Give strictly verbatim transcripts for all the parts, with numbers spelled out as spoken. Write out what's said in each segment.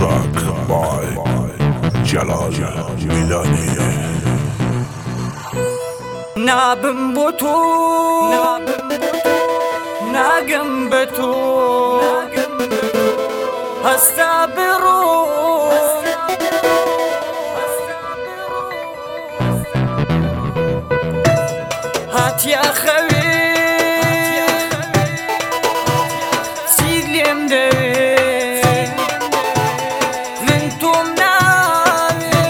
track by Jalal Milani. نابم بۆ تۆ ناگەم بە تۆ هەستا بڕۆ هاتیا خەوێ چی لێم دەوێ من تۆم ناوێ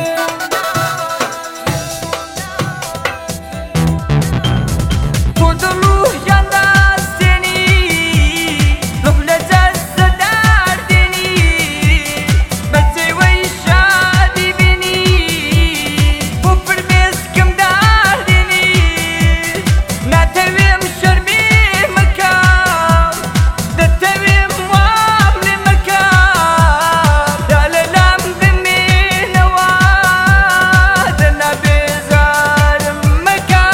تۆ دڵ و ژیان ڕاستێنی ڕوح لە جەستە داردێنی بە جێوەی شادی بینی بۆ فرمێسکم داردێنی ناتەوێم شەرمێ مەکە دەتەوێم وام لێ مەکە دا لەلام بمێنەوە دەنا بێزارم مەکە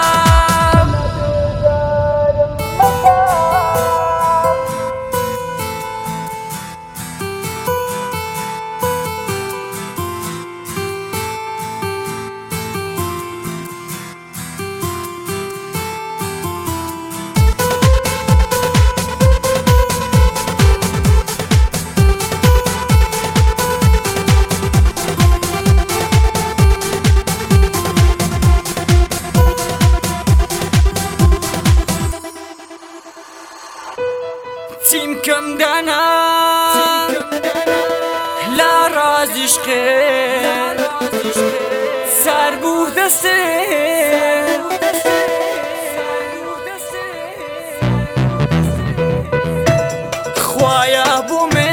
چیم کەم دانا لا ڕازیشقێ سار بوو دەستێ خوایە بۆ من